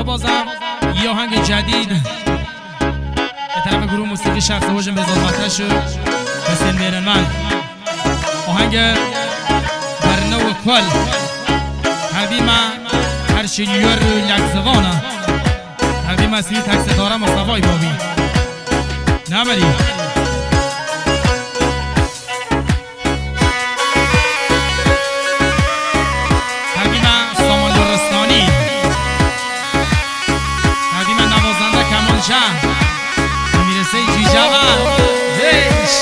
بازم یه آهنگ جدید به طرف گروه موسیقی شخص حجم به ظلمتش حسین میرنمند، آهنگ برنو کل تقدیم هر شیور لکزوانه، تقدیم سی تکس داره مصطفی بابی نبری میرسه جی جوان دیش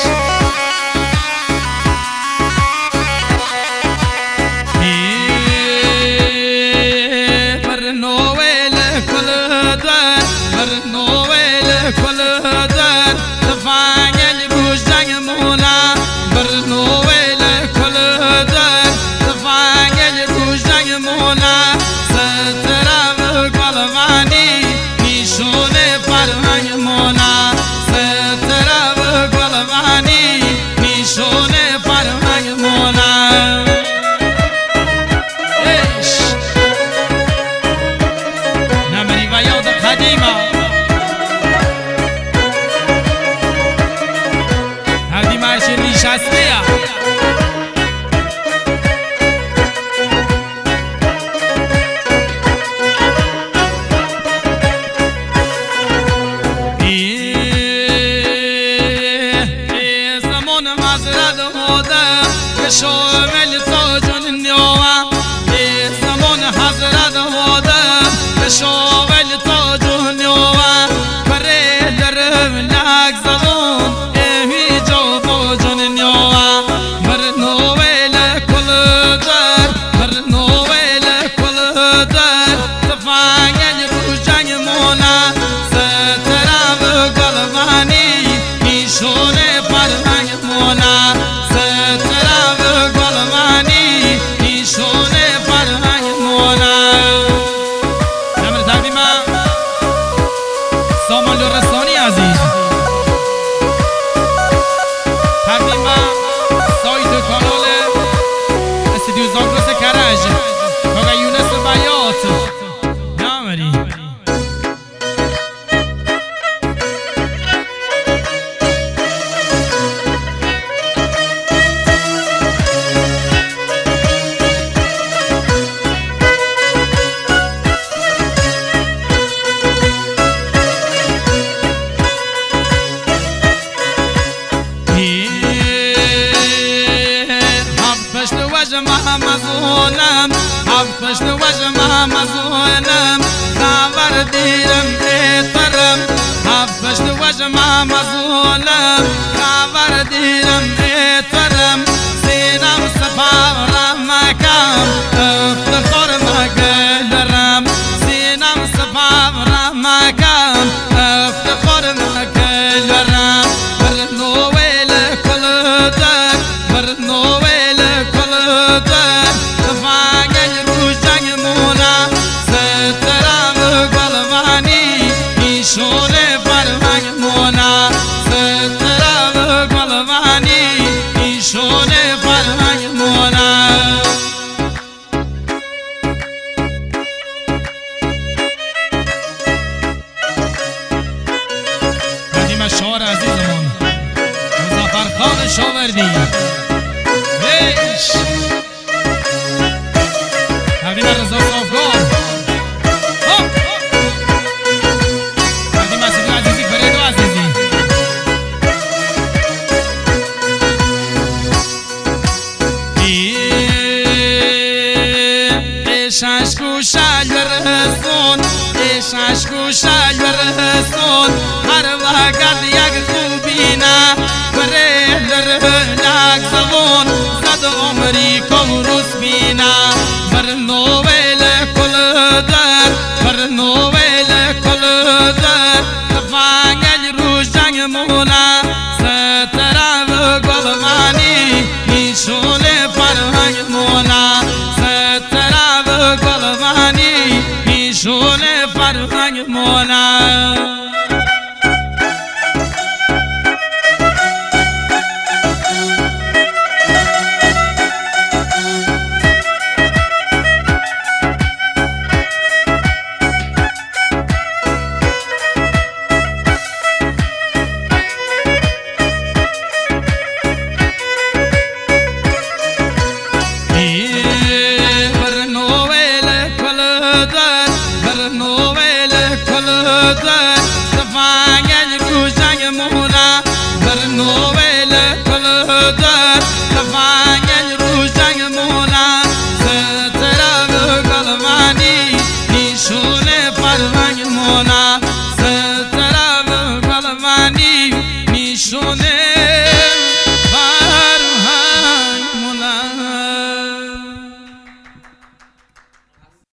برنویل کل در برنویل کل در تفانگل بوش جنگ مولا برنویل کل در تفانگل بوش جنگ مولا سترم قلوانی نیشونه فرهنگ مولا سترم قلوانی نیشونه فرهنگ مولا ایش نمری و یاد قدیمه قدیمه هرچی نشسته شامل تاجون نیوام زمان حضرت هادم شامل تاجون نیوام پره درم لک زبون ایمی جو باجون نیوام برنویل کل در برنویل کل در تفانگل روش جنگ مولا سترم قلوانی نیشونه فرهنگ مولا سامان رسانی عزیز تقدیم سایت و کانال استودیو زاگرس کرج کاغا یونس بیات نامری مظلوم حفظت وجه مظلوم خبر دیرم ایترم حفظت وجه مظلوم خبر دیرم ایترم سینم سفارم مکم افتخار مگلرم سینم سفارم مکم افتخار مگلرم برنویل کل در برنویل کل در تفانگل روش جنگ مولا سترم قلوانی نیشونه فرهنگ مولا سترم قلوانی نیشونه فرهنگ مولا قدیم شعر عزیزمون مظفر خان شاوردی ایش قدیم رضا صافگار قدیم اسیدو عزیزی فریدو عزیزی ایشش گوشل برسون ایشش گوشل برسون هر وقت یک خوبینه بره لک زبون زد عمری کمروس بینا برنویل کل در برنویل کل در تفانگل روش جنگ مولا سترم قلوانی نیشونه فرهنگ مولا سترم قلوانی نیشونه فرهنگ مولا برنویل کلدر برنویل کلدر تفانگل کوچنگ مولا برنو